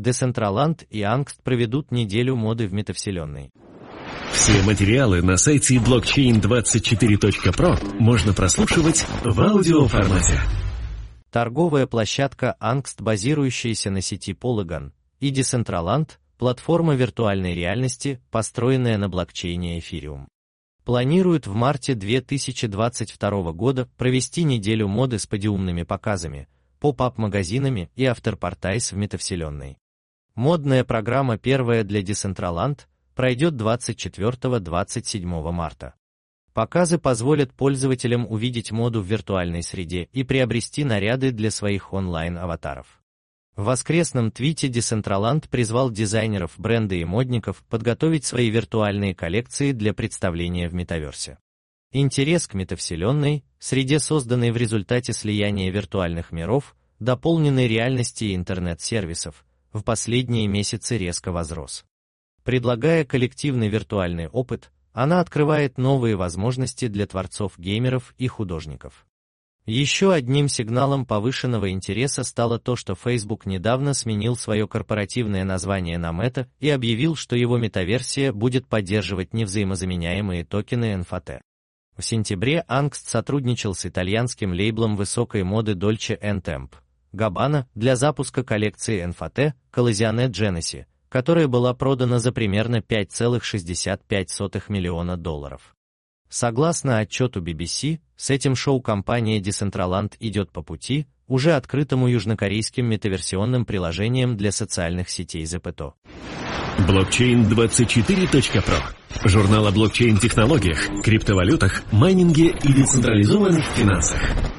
Decentraland и Angst проведут неделю моды в метавселенной. Все материалы на сайте blockchain24.pro можно прослушивать в аудиоформате. Торговая площадка Angst, базирующаяся на сети Polygon, и Decentraland – платформа виртуальной реальности, построенная на блокчейне Ethereum. Планируют в марте 2022 года провести неделю моды с подиумными показами, поп-ап-магазинами и afterparties в метавселенной. Модная программа, первая для Decentraland, пройдет 24-27 марта. Показы позволят пользователям увидеть моду в виртуальной среде и приобрести наряды для своих онлайн-аватаров. В воскресном твите Decentraland призвал дизайнеров бренда и модников подготовить свои виртуальные коллекции для представления в метаверсе. Интерес к метавселенной, среде, созданной в результате слияния виртуальных миров, дополненной реальности и интернет-сервисов, в последние месяцы резко возрос. Предлагая коллективный виртуальный опыт, она открывает новые возможности для творцов-геймеров и художников. Еще одним сигналом повышенного интереса стало то, что Facebook недавно сменил свое корпоративное название на Meta и объявил, что его метаверсия будет поддерживать невзаимозаменяемые токены NFT. В сентябре Angst сотрудничал с итальянским лейблом высокой моды Dolce & Gabbana для запуска коллекции NFT Collezione Genesi, которая была продана за примерно $5,65 миллиона. Согласно отчету BBC, с этим шоу компания Decentraland идет по пути, уже открытому южнокорейским метаверсионным приложением для социальных сетей Zepeto. Blockchain24.pro. Журнал о блокчейн-технологиях, криптовалютах, майнинге и децентрализованных финансах.